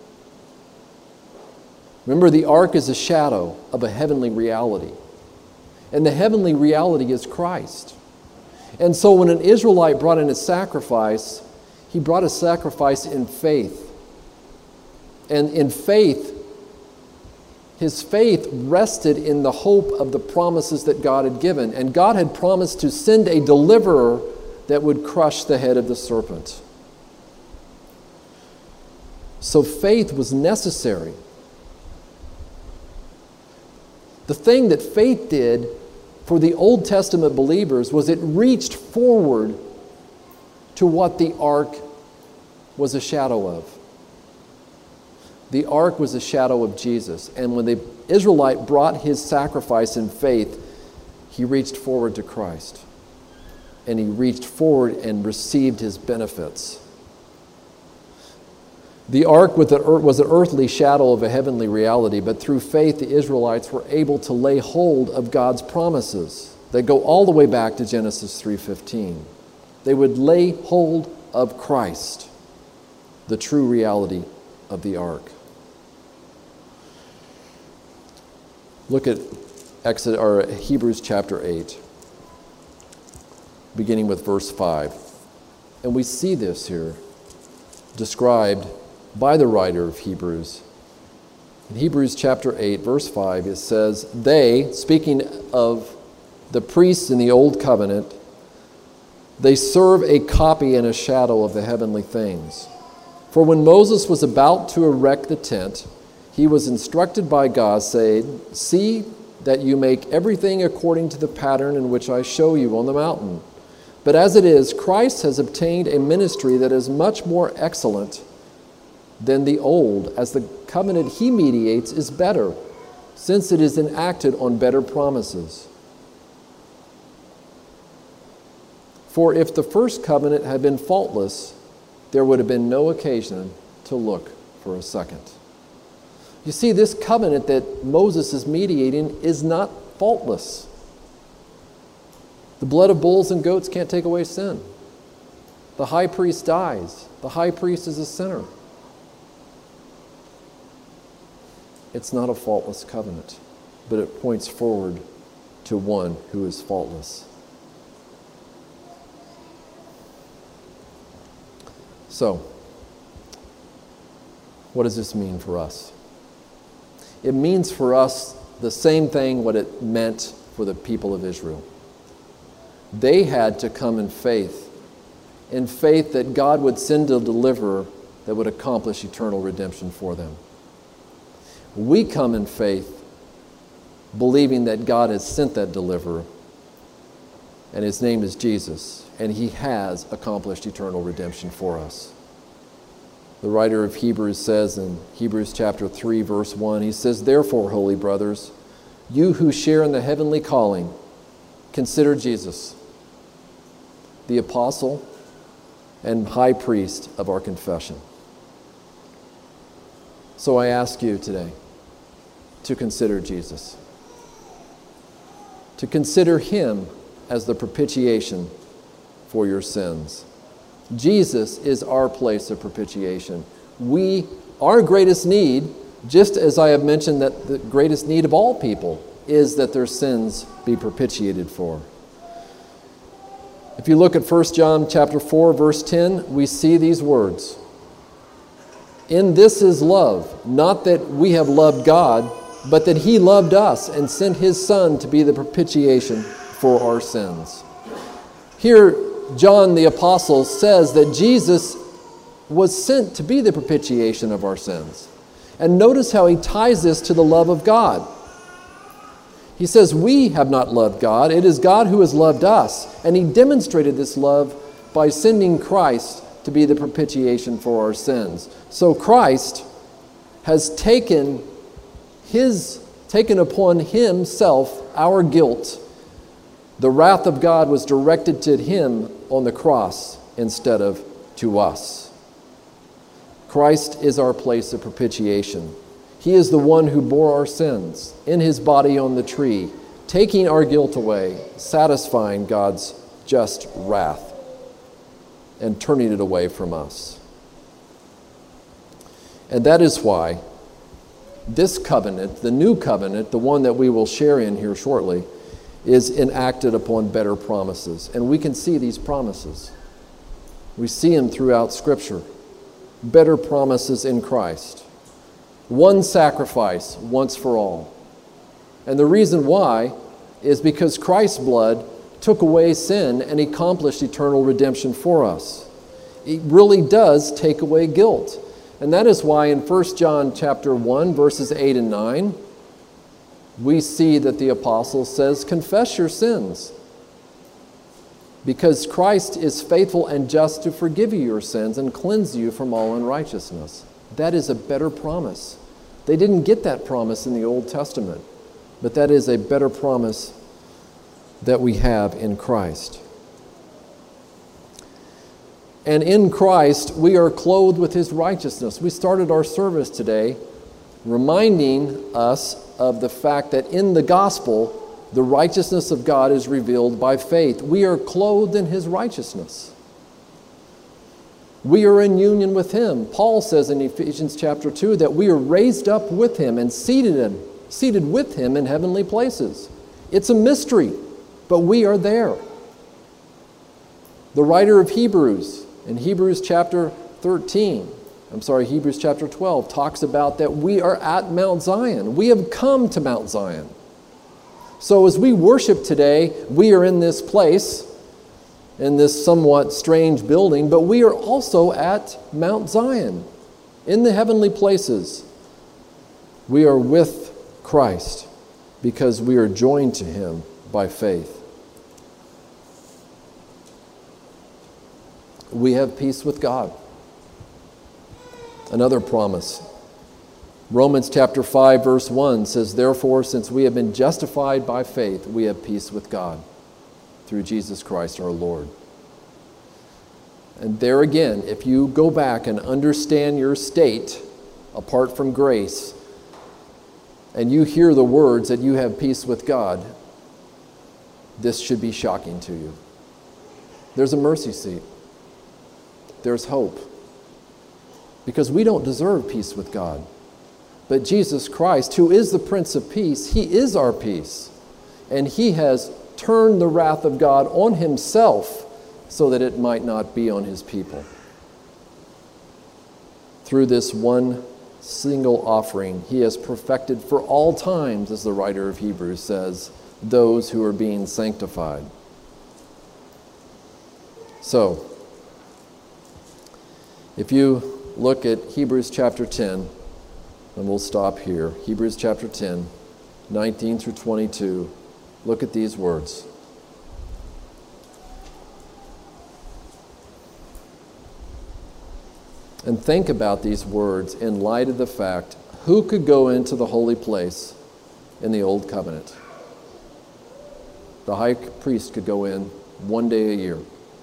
Remember, the ark is a shadow of a heavenly reality. And the heavenly reality is Christ. And so when an Israelite brought in a sacrifice, he brought a sacrifice in faith. And in faith, his faith rested in the hope of the promises that God had given. And God had promised to send a deliverer that would crush the head of the serpent. So faith was necessary. The thing that faith did for the Old Testament believers was it reached forward to what the ark was a shadow of. The ark was a shadow of Jesus. And when the Israelite brought his sacrifice in faith, he reached forward to Christ. And he reached forward and received his benefits. The ark was an earthly shadow of a heavenly reality, but through faith the Israelites were able to lay hold of God's promises that go all the way back to Genesis three fifteen. They would lay hold of Christ, the true reality of the ark. Look at Exodus, or Hebrews chapter eight, beginning with verse five. And we see this here described by the writer of Hebrews. In Hebrews chapter eight, verse five, it says, they, speaking of the priests in the Old Covenant, they serve a copy and a shadow of the heavenly things. For when Moses was about to erect the tent, he was instructed by God, saying, see that you make everything according to the pattern in which I show you on the mountain. But as it is, Christ has obtained a ministry that is much more excellent than the old, as the covenant he mediates is better, since it is enacted on better promises. For if the first covenant had been faultless, there would have been no occasion to look for a second. You see, this covenant that Moses is mediating is not faultless. The blood of bulls and goats can't take away sin. The high priest dies. The high priest is a sinner. It's not a faultless covenant, but it points forward to one who is faultless. So, what does this mean for us? It means for us the same thing what it meant for the people of Israel. They had to come in faith, in faith that God would send a deliverer that would accomplish eternal redemption for them. We come in faith, believing that God has sent that deliverer, and his name is Jesus, and he has accomplished eternal redemption for us. The writer of Hebrews says in Hebrews chapter three, verse one, he says, therefore, holy brothers, you who share in the heavenly calling, consider Jesus, the apostle and high priest of our confession. So I ask you today to consider Jesus, to consider him as the propitiation for your sins. Jesus is our place of propitiation. We, our greatest need, just as I have mentioned that the greatest need of all people is that their sins be propitiated for. If you look at First John chapter four, verse ten, we see these words. In this is love, not that we have loved God, but that he loved us and sent his Son to be the propitiation for our sins. Here, John the Apostle says that Jesus was sent to be the propitiation of our sins. And notice how he ties this to the love of God. He says, we have not loved God. It is God who has loved us. And he demonstrated this love by sending Christ to be the propitiation for our sins. So Christ has taken his, taken upon himself our guilt. The wrath of God was directed to him on the cross instead of to us. Christ is our place of propitiation. He is the one who bore our sins in his body on the tree, taking our guilt away, satisfying God's just wrath, and turning it away from us. And that is why this covenant, the new covenant, the one that we will share in here shortly, is enacted upon better promises. And we can see these promises. We see them throughout Scripture. Better promises in Christ. One sacrifice once for all. And the reason why is because Christ's blood took away sin and accomplished eternal redemption for us. It really does take away guilt. And that is why in First John chapter one, verses eight and nine, we see that the apostle says, confess your sins, because Christ is faithful and just to forgive you your sins and cleanse you from all unrighteousness. That is a better promise. They didn't get that promise in the Old Testament, but that is a better promise that we have in Christ. And in Christ, we are clothed with his righteousness. We started our service today reminding us of the fact that in the gospel, the righteousness of God is revealed by faith. We are clothed in his righteousness. We are in union with him. Paul says in Ephesians chapter two that we are raised up with him and seated in, seated with him in heavenly places. It's a mystery, but we are there. The writer of Hebrews, in Hebrews chapter thirteen, I'm sorry, Hebrews chapter twelve, talks about that we are at Mount Zion. We have come to Mount Zion. So as we worship today, we are in this place, in this somewhat strange building, but we are also at Mount Zion, in the heavenly places. We are with Christ because we are joined to him by faith. We have peace with God. Another promise. Romans chapter five, verse one says, therefore, since we have been justified by faith, we have peace with God through Jesus Christ our Lord. And there again, if you go back and understand your state apart from grace, and you hear the words that you have peace with God, this should be shocking to you. There's a mercy seat. There's hope. Because we don't deserve peace with God. But Jesus Christ, who is the Prince of Peace, he is our peace. And he has turned the wrath of God on himself so that it might not be on his people. Through this one single offering, he has perfected for all times, as the writer of Hebrews says, those who are being sanctified. So, if you look at Hebrews chapter ten, and we'll stop here. Hebrews chapter ten, nineteen through twenty-two. Look at these words. And think about these words in light of the fact, who could go into the holy place in the Old Covenant? The high priest could go in one day a year.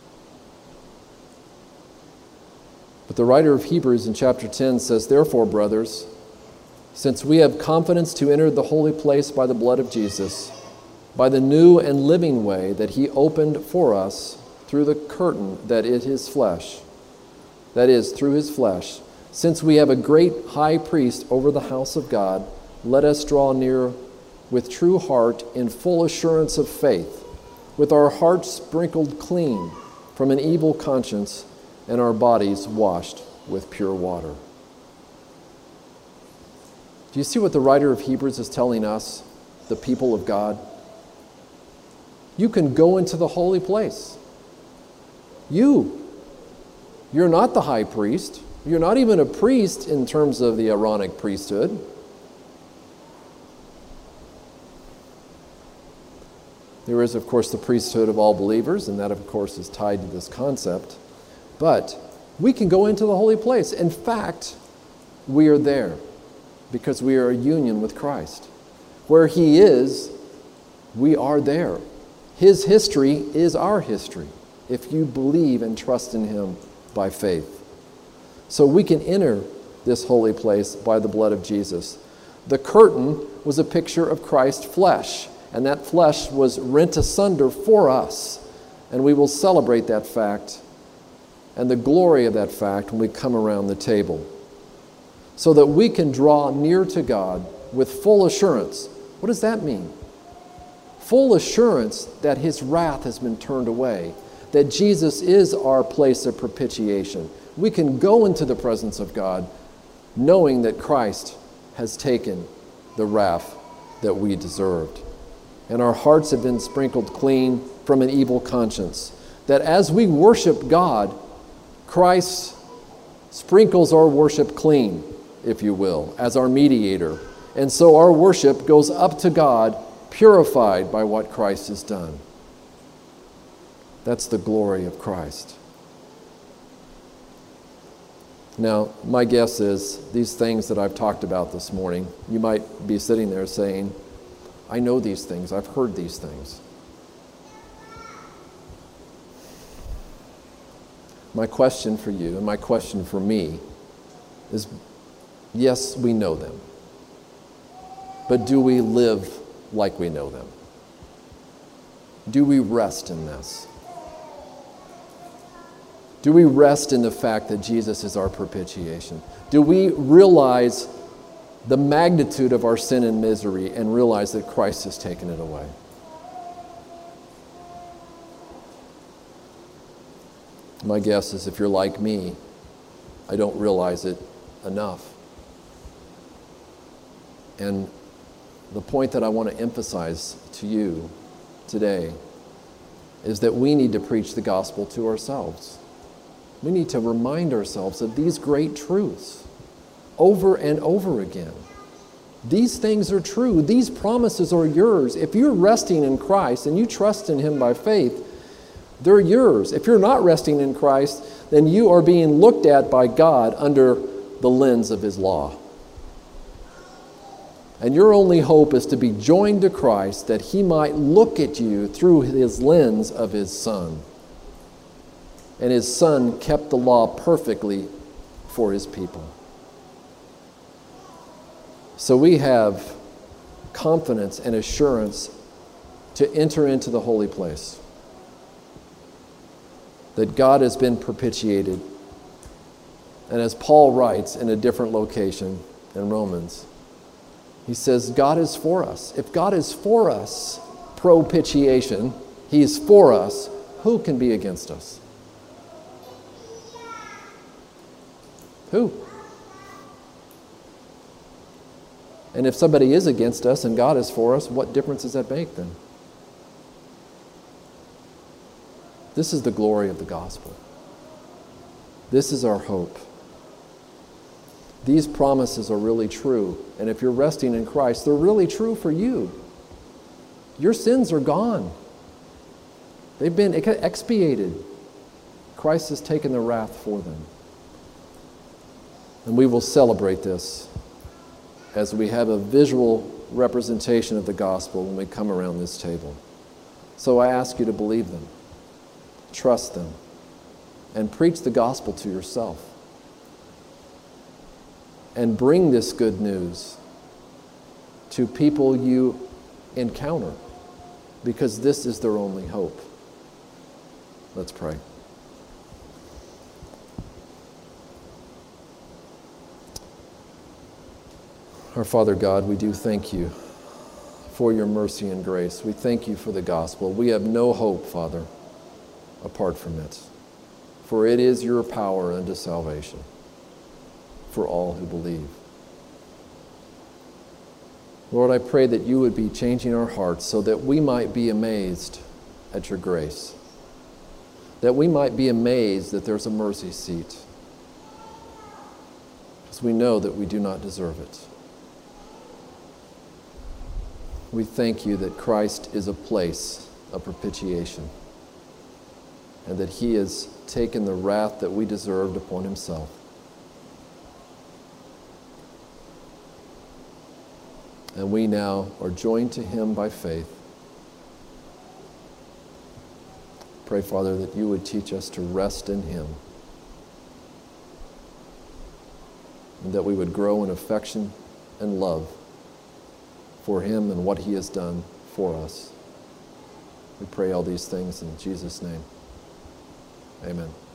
But the writer of Hebrews in chapter ten says, therefore, brothers, since we have confidence to enter the holy place by the blood of Jesus, by the new and living way that he opened for us through the curtain that is his flesh, that is, through his flesh, since we have a great high priest over the house of God, let us draw near with true heart in full assurance of faith, with our hearts sprinkled clean from an evil conscience and our bodies washed with pure water. Do you see what the writer of Hebrews is telling us, the people of God? You can go into the holy place. You. You're not the high priest. You're not even a priest in terms of the Aaronic priesthood. There is, of course, the priesthood of all believers, and that, of course, is tied to this concept. But we can go into the holy place. In fact, we are there because we are a union with Christ. Where he is, we are there. His history is our history if you believe and trust in him by faith. So we can enter this holy place by the blood of Jesus. The curtain was a picture of Christ's flesh, and that flesh was rent asunder for us. And we will celebrate that fact and the glory of that fact when we come around the table, so that we can draw near to God with full assurance. What does that mean? Full assurance that his wrath has been turned away, that Jesus is our place of propitiation. We can go into the presence of God knowing that Christ has taken the wrath that we deserved. And our hearts have been sprinkled clean from an evil conscience. That as we worship God, Christ sprinkles our worship clean, if you will, as our mediator. And so our worship goes up to God, purified by what Christ has done. That's the glory of Christ. Now, my guess is these things that I've talked about this morning, you might be sitting there saying, I know these things, I've heard these things. My question for you and my question for me is, yes, we know them, but do we live like we know them? Do we rest in this? Do we rest in the fact that Jesus is our propitiation? Do we realize the magnitude of our sin and misery and realize that Christ has taken it away? My guess is if you're like me, I don't realize it enough. And the point that I want to emphasize to you today is that we need to preach the gospel to ourselves. We need to remind ourselves of these great truths over and over again. These things are true. These promises are yours. If you're resting in Christ and you trust in him by faith, they're yours. If you're not resting in Christ, then you are being looked at by God under the lens of his law. And your only hope is to be joined to Christ, that he might look at you through his lens of his Son. And his Son kept the law perfectly for his people. So we have confidence and assurance to enter into the holy place, that God has been propitiated. And as Paul writes in a different location in Romans, he says, God is for us. If God is for us, propitiation, he is for us, who can be against us? Who? And if somebody is against us and God is for us, what difference does that make then? This is the glory of the gospel. This is our hope. These promises are really true. And if you're resting in Christ, they're really true for you. Your sins are gone. They've been expiated. Christ has taken the wrath for them. And we will celebrate this as we have a visual representation of the gospel when we come around this table. So I ask you to believe them, trust them, and preach the gospel to yourself. And bring this good news to people you encounter, because this is their only hope. Let's pray. Our Father God, we do thank you for your mercy and grace. We thank you for the gospel. We have no hope, Father, apart from it. For it is your power unto salvation for all who believe. Lord, I pray that you would be changing our hearts so that we might be amazed at your grace, that we might be amazed that there's a mercy seat, because we know that we do not deserve it. We thank you that Christ is a place of propitiation, and that he has taken the wrath that we deserved upon himself. And we now are joined to him by faith. Pray, Father, that you would teach us to rest in him, and that we would grow in affection and love for him and what he has done for us. We pray all these things in Jesus' name. Amen.